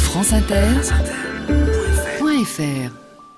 franceinter.fr.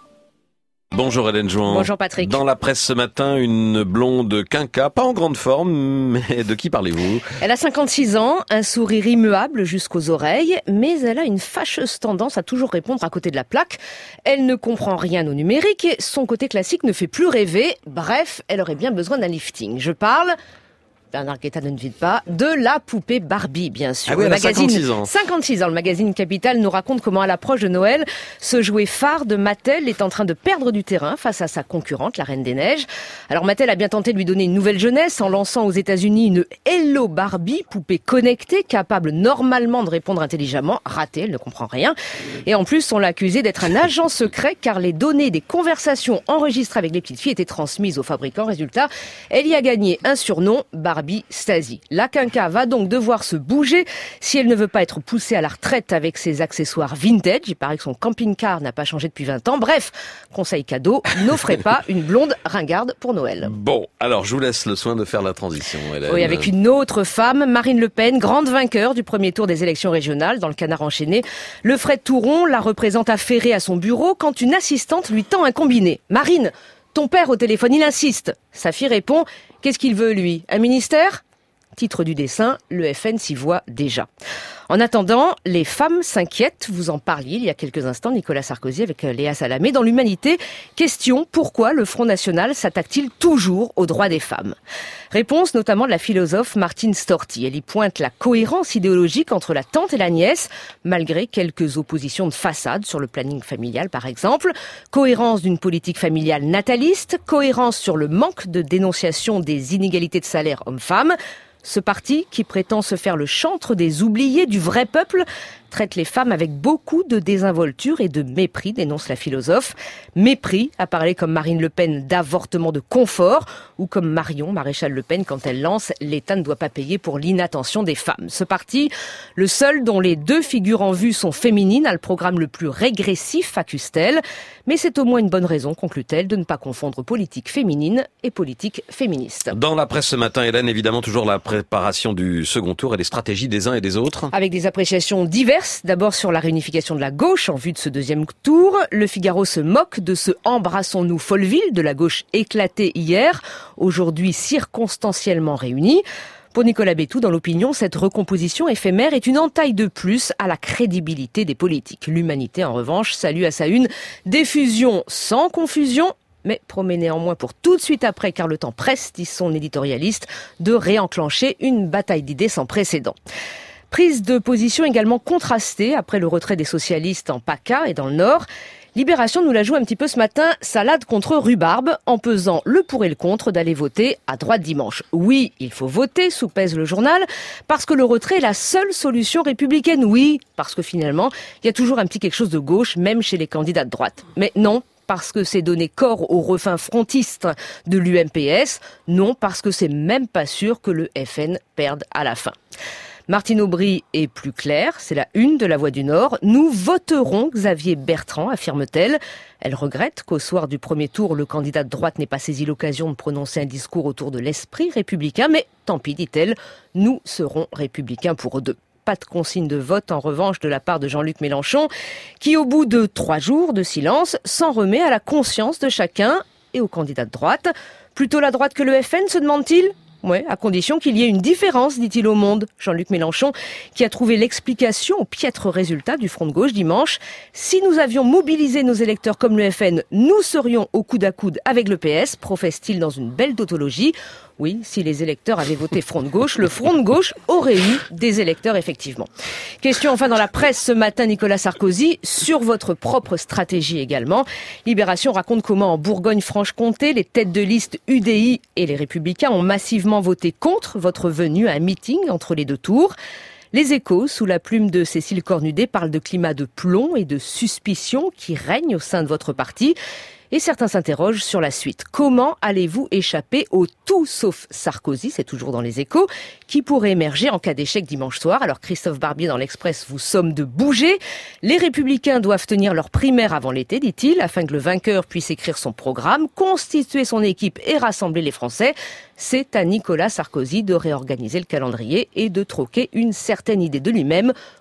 Bonjour Hélène Jouan. Bonjour Patrick. Dans la presse ce matin, une blonde quinca, pas en grande forme, mais de qui parlez-vous ? Elle a 56 ans, un sourire immuable jusqu'aux oreilles, mais elle a une fâcheuse tendance à toujours répondre à côté de la plaque. Elle ne comprend rien au numérique et son côté classique ne fait plus rêver. Bref, elle aurait bien besoin d'un lifting. Je parle... Bernard Guetta ne vide pas, de la poupée Barbie, bien sûr. Ah oui, elle a 56 ans. 56 ans. Le magazine Capital nous raconte comment, à l'approche de Noël, ce jouet phare de Mattel est en train de perdre du terrain face à sa concurrente, la Reine des Neiges. Alors Mattel a bien tenté de lui donner une nouvelle jeunesse en lançant aux États-Unis une Hello Barbie, poupée connectée, capable normalement de répondre intelligemment. Ratée, elle ne comprend rien. Et en plus, on l'a accusée d'être un agent secret, car les données des conversations enregistrées avec les petites filles étaient transmises au fabricant. Résultat, elle y a gagné un surnom, Barbie Stasi. La quinca va donc devoir se bouger si elle ne veut pas être poussée à la retraite avec ses accessoires vintage. Il paraît que son camping-car n'a pas changé depuis 20 ans. Bref, conseil cadeau, n'offrez pas une blonde ringarde pour Noël. Bon, alors je vous laisse le soin de faire la transition, Hélène. Oui, avec une autre femme, Marine Le Pen, grande vainqueur du premier tour des élections régionales dans le Canard enchaîné. Le Fred Touron la représente affairée à son bureau quand une assistante lui tend un combiné. Marine, ton père au téléphone, il insiste. Sa fille répond, qu'est-ce qu'il veut lui ? Un ministère ? Titre du dessin, le FN s'y voit déjà. En attendant, les femmes s'inquiètent. Vous en parliez il y a quelques instants, Nicolas Sarkozy avec Léa Salamé. Dans l'Humanité, question, pourquoi le Front National s'attaque-t-il toujours aux droits des femmes ? Réponse notamment de la philosophe Martine Storti. Elle y pointe la cohérence idéologique entre la tante et la nièce, malgré quelques oppositions de façade sur le planning familial par exemple. Cohérence d'une politique familiale nataliste, cohérence sur le manque de dénonciation des inégalités de salaire hommes-femmes. Ce parti, qui prétend se faire le chantre des oubliés du vrai peuple, traite les femmes avec beaucoup de désinvolture et de mépris, dénonce la philosophe. Mépris à parler comme Marine Le Pen d'avortement de confort, ou comme Marion Maréchal Le Pen quand elle lance « L'État ne doit pas payer pour l'inattention des femmes ». Ce parti, le seul dont les deux figures en vue sont féminines, a le programme le plus régressif, accuse-t-elle. Mais c'est au moins une bonne raison, conclut-elle, de ne pas confondre politique féminine et politique féministe. Dans la presse ce matin, Hélène, évidemment toujours la préparation du second tour et les stratégies des uns et des autres. Avec des appréciations diverses. D'abord sur la réunification de la gauche en vue de ce deuxième tour. Le Figaro se moque de ce « embrassons-nous Folleville » de la gauche éclatée hier, aujourd'hui circonstanciellement réunie. Pour Nicolas Bétou, dans l'Opinion, cette recomposition éphémère est une entaille de plus à la crédibilité des politiques. L'Humanité, en revanche, salue à sa une des fusions sans confusion, mais promet néanmoins pour tout de suite après, car le temps presse, dit son éditorialiste, de réenclencher une bataille d'idées sans précédent. Prise de position également contrastée après le retrait des socialistes en PACA et dans le Nord. Libération nous la joue un petit peu ce matin, salade contre rhubarbe, en pesant le pour et le contre d'aller voter à droite dimanche. Oui, il faut voter, soupèse le journal, parce que le retrait est la seule solution républicaine. Oui, parce que finalement, il y a toujours un petit quelque chose de gauche, même chez les candidats de droite. Mais non, parce que c'est donner corps au refin frontiste de l'UMPS. Non, parce que c'est même pas sûr que le FN perde à la fin. Martine Aubry est plus claire, c'est la une de La Voix du Nord. Nous voterons Xavier Bertrand, affirme-t-elle. Elle regrette qu'au soir du premier tour, le candidat de droite n'ait pas saisi l'occasion de prononcer un discours autour de l'esprit républicain. Mais tant pis, dit-elle, nous serons républicains pour deux. Pas de consigne de vote, en revanche, de la part de Jean-Luc Mélenchon, qui, au bout de 3 jours de silence, s'en remet à la conscience de chacun et au candidat de droite. Plutôt la droite que le FN, se demande-t-il ? Ouais, à condition qu'il y ait une différence, dit-il au Monde. Jean-Luc Mélenchon, qui a trouvé l'explication au piètre résultat du Front de gauche dimanche. Si nous avions mobilisé nos électeurs comme le FN, nous serions au coude à coude avec le PS, professe-t-il dans une belle tautologie. Oui, si les électeurs avaient voté Front de gauche, le Front de gauche aurait eu des électeurs, effectivement. Question enfin dans la presse ce matin, Nicolas Sarkozy, sur votre propre stratégie également. Libération raconte comment en Bourgogne-Franche-Comté, les têtes de liste UDI et les Républicains ont massivement voté contre votre venue à un meeting entre les deux tours. Les Échos, sous la plume de Cécile Cornudet, parlent de climat de plomb et de suspicion qui règne au sein de votre parti. Et certains s'interrogent sur la suite. Comment allez-vous échapper au tout sauf Sarkozy, c'est toujours dans les Échos, qui pourrait émerger en cas d'échec dimanche soir? Alors Christophe Barbier dans l'Express vous somme de bouger. Les Républicains doivent tenir leur primaire avant l'été, dit-il, afin que le vainqueur puisse écrire son programme, constituer son équipe et rassembler les Français. C'est à Nicolas Sarkozy de réorganiser le calendrier et de troquer une certaine idée de lui-même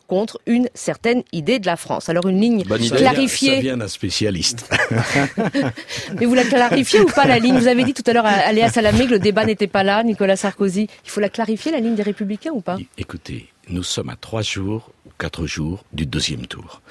contre une certaine idée de la France. Alors une ligne clarifiée. Ça vient d'un spécialiste. Mais vous la clarifiez ou pas la ligne? Vous avez dit tout à l'heure à Léa Salamé que le débat n'était pas là, Nicolas Sarkozy. Il faut la clarifier, la ligne des Républicains ou pas? Écoutez, nous sommes à 3 jours ou 4 jours du deuxième tour.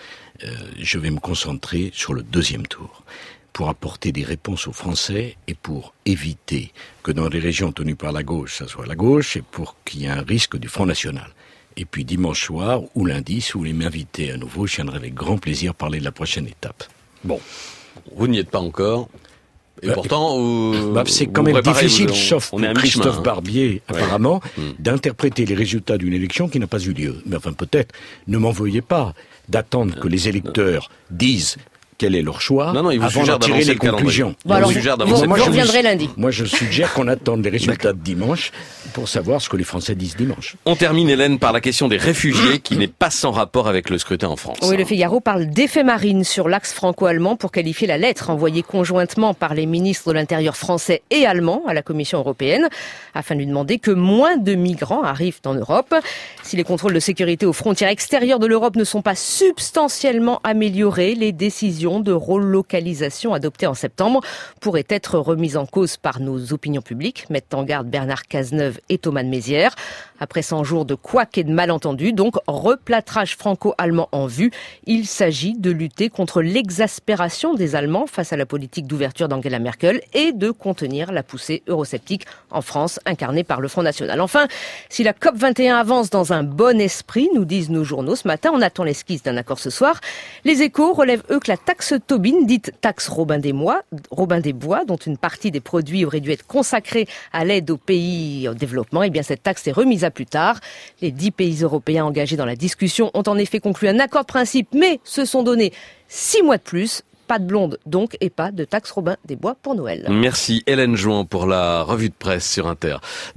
Je vais me concentrer sur le deuxième tour pour apporter des réponses aux Français et pour éviter que dans les régions tenues par la gauche, ça soit la gauche et pour qu'il y ait un risque du Front National. Et puis dimanche soir ou lundi, si vous voulez m'inviter à nouveau, je viendrai avec grand plaisir parler de la prochaine étape. Bon, vous n'y êtes pas encore. Et pourtant, c'est quand même difficile, sauf pour Christophe Barbier, apparemment, d'interpréter les résultats d'une élection qui n'a pas eu lieu. Mais enfin, peut-être, ne m'en veuillez pas d'attendre que les électeurs disent quel est leur choix avant d'en tirer les conclusions. Bon, alors, vous reviendrez lundi. Moi, je suggère qu'on attende les résultats de dimanche pour savoir ce que les Français disent dimanche. On termine, Hélène, par la question des réfugiés qui n'est pas sans rapport avec le scrutin en France. Oui, le Figaro parle d'effet marine sur l'axe franco-allemand pour qualifier la lettre envoyée conjointement par les ministres de l'Intérieur français et allemands à la Commission européenne afin de lui demander que moins de migrants arrivent en Europe. Si les contrôles de sécurité aux frontières extérieures de l'Europe ne sont pas substantiellement améliorés, les décisions de relocalisation adoptées en septembre pourraient être remises en cause par nos opinions publiques, mettent en garde Bernard Cazeneuve et Thomas de Maizière. Après 100 jours de couacs et de malentendus, donc replâtrage franco-allemand en vue, il s'agit de lutter contre l'exaspération des Allemands face à la politique d'ouverture d'Angela Merkel et de contenir la poussée eurosceptique en France, incarnée par le Front National. Enfin, si la COP21 avance dans un bon esprit, nous disent nos journaux ce matin, on attend l'esquisse d'un accord ce soir. Les Échos relèvent, eux, que la taxe Tobin, dite taxe Robin des Bois, dont une partie des produits aurait dû être consacrée à l'aide aux pays en développement, eh bien cette taxe est remise à plus tard. Les 10 pays européens engagés dans la discussion ont en effet conclu un accord de principe, mais se sont donné 6 mois de plus. Pas de blonde donc et pas de taxe Robin des Bois pour Noël. Merci Hélène Jouan pour la revue de presse sur Inter.